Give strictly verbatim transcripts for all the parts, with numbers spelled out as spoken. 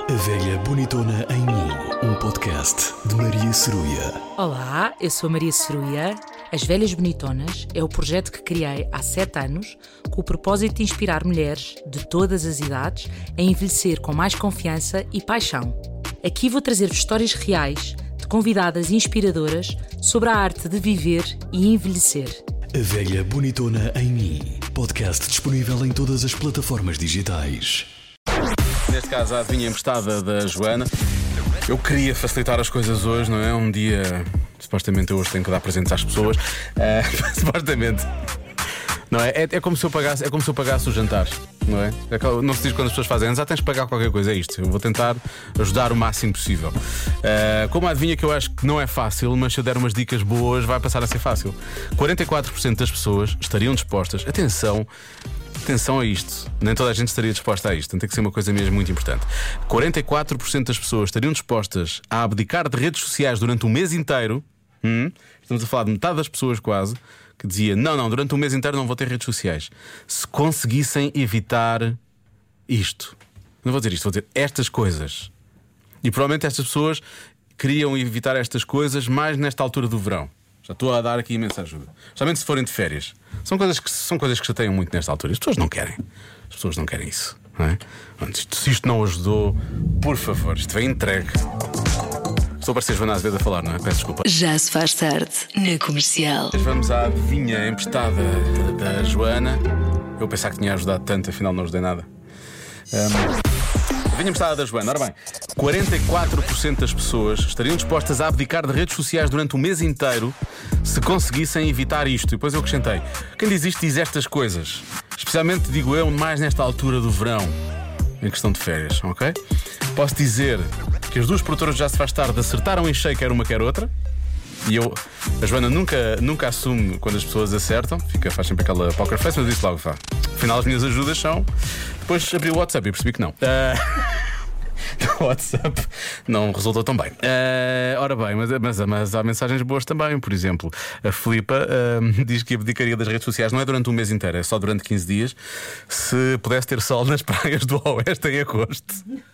A Velha Bonitona em Mim, um podcast de Maria Ceruia. Olá, eu sou a Maria Ceruia. As Velhas Bonitonas é o projeto que criei há sete anos com o propósito de inspirar mulheres de todas as idades a envelhecer com mais confiança e paixão. Aqui vou trazer-vos histórias reais de convidadas inspiradoras sobre a arte de viver e envelhecer. A Velha Bonitona em Mim, podcast disponível em todas as plataformas digitais. Neste caso, a adivinha emprestada da Joana. Eu queria facilitar as coisas hoje, não é? Um dia, supostamente eu hoje tenho que dar presentes às pessoas. Uh, supostamente. Não é? É, é, como se eu pagasse, é como se eu pagasse o jantar, não é? é? Não se diz quando as pessoas fazem anos, ah, tens de pagar qualquer coisa, é isto. Eu vou tentar ajudar o máximo possível. Uh, como a adivinha que eu acho que não é fácil, mas se eu der umas dicas boas, vai passar a ser fácil. quarenta e quatro por cento das pessoas estariam dispostas, atenção. Atenção a isto, nem toda a gente estaria disposta a isto, tem que ser uma coisa mesmo muito importante. quarenta e quatro por cento das pessoas estariam dispostas a abdicar de redes sociais durante um mês inteiro. hum? Estamos a falar de metade das pessoas quase, que dizia, não, não, durante um mês inteiro não vou ter redes sociais, se conseguissem evitar isto. Não vou dizer isto, vou dizer estas coisas. E provavelmente estas pessoas queriam evitar estas coisas mais nesta altura do verão. Já estou a dar aqui imensa ajuda. Especialmente se forem de férias. São coisas que, são coisas que chateiam muito nesta altura. As pessoas não querem. As pessoas não querem isso, não é? Isto, se isto não ajudou, por favor, isto vem entregue. Estou a parecer Joana Azevedo a falar, não é? Peço desculpa. Já se faz tarde na Comercial. Vamos à adivinha emprestada da Joana. Eu pensava que tinha ajudado tanto, afinal não ajudei nada. Um... Vinha emprestada da Joana, ora bem, quarenta e quatro por cento das pessoas estariam dispostas a abdicar de redes sociais durante um mês inteiro se conseguissem evitar isto. E depois eu acrescentei, quem diz isto diz estas coisas. Especialmente, digo eu, mais nesta altura do verão, em questão de férias, ok? Posso dizer que as duas produtoras Já se faz tarde acertaram em cheio quer uma quer outra. E eu, a Joana nunca, nunca assume quando as pessoas acertam. Fica, faz sempre aquela poker face, mas eu disse logo, vá. Afinal as minhas ajudas são. Depois abri o WhatsApp e percebi que não. uh... O WhatsApp não resultou tão bem. uh, Ora bem, mas, mas, mas há mensagens boas também. Por exemplo, a Filipa uh, diz que abdicaria das redes sociais. Não é durante um mês inteiro, é só durante quinze dias. Se pudesse ter sol nas praias do Oeste em agosto.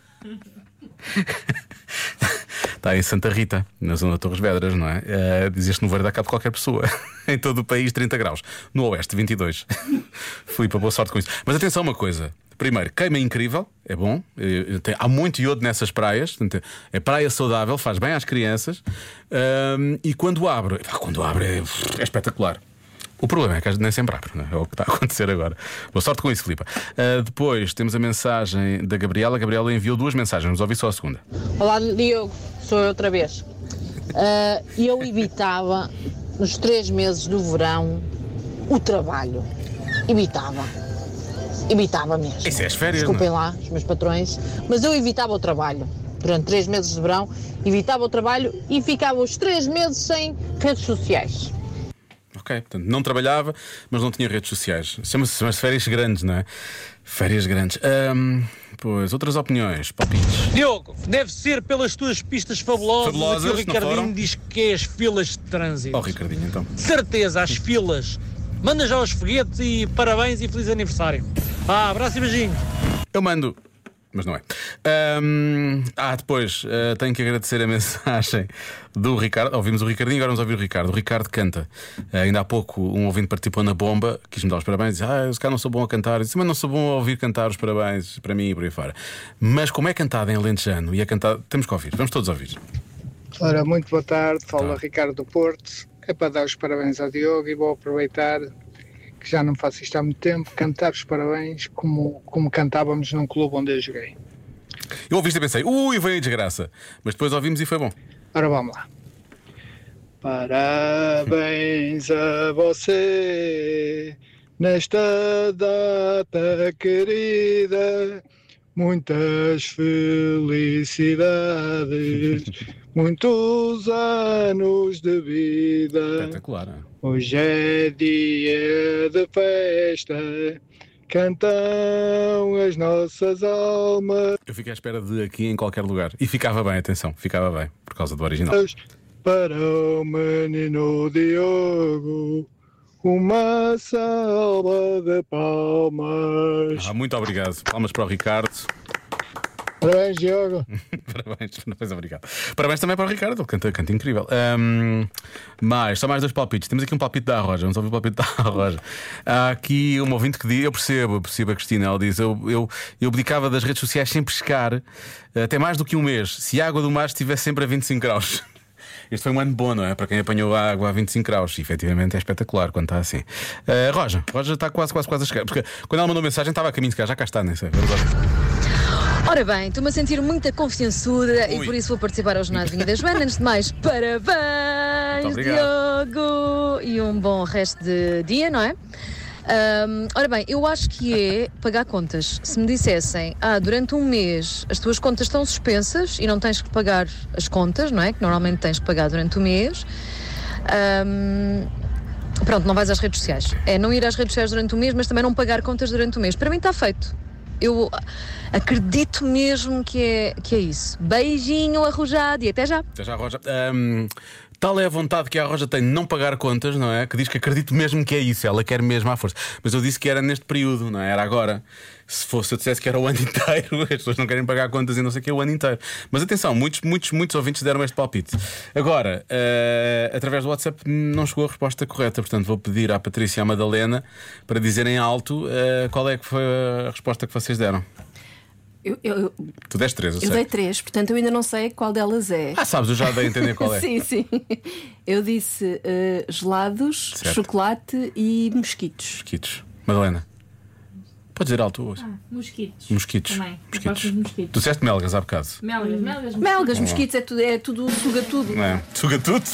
Está em Santa Rita, na zona de Torres Vedras, não é? Uh, Diz-se no verão dá cabo de qualquer pessoa. Em todo o país, trinta graus. No Oeste, vinte e dois. Filipe, boa sorte com isso. Mas atenção a uma coisa. Primeiro, queima é incrível, é bom. Uh, tem, há muito iodo nessas praias. É praia saudável, faz bem às crianças. Uh, e quando abre, quando abre é, é espetacular. O problema é que nem sempre abre, não é? É o que está a acontecer agora. Boa sorte com isso, Filipe. Uh, depois temos a mensagem da Gabriela. A Gabriela enviou duas mensagens, vamos ouvir só a segunda. Olá, Diogo, sou eu outra vez. Uh, eu evitava, nos três meses do verão, o trabalho. Evitava. Evitava mesmo. Isso é as férias, Desculpem não é? lá, os meus patrões, mas eu evitava o trabalho. Durante três meses de verão, evitava o trabalho e ficava os três meses sem redes sociais. Ok, portanto, não trabalhava, mas não tinha redes sociais. Chama-se chama férias grandes, não é? Férias grandes. Um, pois, outras opiniões, palpites. Diogo, deve ser pelas tuas pistas fabulosas. Fabulosas, Aqui o Ricardinho diz que é as filas de trânsito. Oh, Ricardinho, então. De certeza, as filas. Manda já os foguetes e parabéns e feliz aniversário. Ah, abraço e beijinhos. Eu mando, mas não é. Um, ah, depois uh, tenho que agradecer a mensagem do Ricardo. Ouvimos o Ricardinho, agora vamos ouvir o Ricardo. O Ricardo canta. Uh, ainda há pouco um ouvinte participou na bomba, quis-me dar os parabéns. Disse, ah, eu se calhar não sou bom a cantar. Eu disse, mas não sou bom a ouvir cantar os parabéns para mim e por aí fora. Mas como é cantado em alentejano e é cantado, temos que ouvir, vamos todos ouvir. Ora, muito boa tarde, fala Tá. Ricardo do Porto. É para dar os parabéns ao Diogo e vou aproveitar que já não faço isto há muito tempo, cantar os parabéns como, como cantávamos num clube onde eu joguei. Eu ouvi isto e pensei, ui, veio a desgraça. Mas depois ouvimos e foi bom. Ora, vamos lá. Parabéns a você nesta data querida, muitas felicidades, muitos anos de vida. Espetacular, não é? Hoje é dia de festa, cantam as nossas almas. Eu fiquei à espera de aqui em qualquer lugar. E ficava bem, atenção, ficava bem, por causa do original. Para o menino Diogo, uma salva de palmas. Ah, muito obrigado. Palmas para o Ricardo. Parabéns, Diogo. Parabéns, parabéns, obrigado. Parabéns também para o Ricardo, ele canta, canta incrível. Um, mais, só mais dois palpites. Temos aqui um palpite da Roja, vamos ouvir o palpite da Roja. Há aqui um ouvinte que diz: eu percebo, eu percebo a Cristina. Ela diz: eu, eu, eu abdicava das redes sociais sem pescar até mais do que um mês, se a água do mar estivesse sempre a vinte e cinco graus. Este foi um ano bom, não é? Para quem apanhou a água a vinte e cinco graus. E, efetivamente é espetacular quando está assim. uh, Roja, Roja está quase, quase, quase a chegar. Porque quando ela mandou mensagem estava a caminho de cá, já cá está, nem sei. Vamos lá. Ora bem, estou-me a sentir muita confiançuda e por isso vou participar ao Jornada Vinha da Joana. Antes de mais, parabéns, Diogo! E um bom resto de dia, não é? Um, ora bem, eu acho que é pagar contas. Se me dissessem, ah, durante um mês as tuas contas estão suspensas e não tens que pagar as contas, não é? Que normalmente tens que pagar durante o mês. Um, pronto, não vais às redes sociais. É não ir às redes sociais durante o mês, mas também não pagar contas durante o mês. Para mim está feito. Eu acredito mesmo que é, que é isso. Beijinho arrojado e até já. Até já, Roja. Um, tal é a vontade que a Roja tem de não pagar contas, não é? Que diz que acredito mesmo que é isso. Ela quer mesmo à força. Mas eu disse que era neste período, não é? Era agora. Se fosse, eu dissesse que era o ano inteiro. As pessoas não querem pagar contas e não sei o que é o ano inteiro. Mas atenção, muitos, muitos, muitos ouvintes deram este palpite. Agora, uh, através do WhatsApp não chegou a resposta correta. Portanto, vou pedir à Patrícia e à Madalena para dizerem alto uh, qual é que foi a resposta que vocês deram. Eu, eu, Tu deste três, eu, eu sei. dei três, portanto eu ainda não sei qual delas é. Ah, sabes, eu já dei a entender qual é. Sim, sim. Eu disse uh, gelados, certo. Chocolate e mosquitos. Mosquitos. Madalena, pode dizer alto hoje? Ah, mosquitos. Mosquitos. Também. Mosquitos. mosquitos. Tu disseste melgas há bocado. Melgas, melgas, Melgas, mosquitos, é tudo, é tudo, suga tudo. Não é? Suga tudo.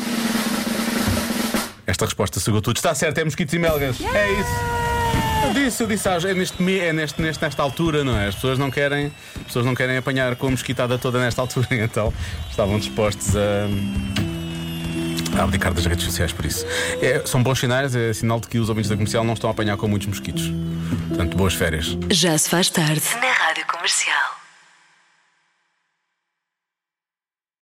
Esta resposta sugou tudo. Está certo, é mosquitos e melgas. Yeah! É isso. Eu disse, eu disse, é, neste, é neste, neste, nesta altura, não é? As pessoas não querem, as pessoas não querem apanhar com a mosquitada toda nesta altura, então estavam dispostos a, a abdicar das redes sociais por isso. É, são bons sinais, é sinal de que os ouvintes da Comercial não estão a apanhar com muitos mosquitos. Portanto, boas férias. Já se faz tarde na Rádio Comercial.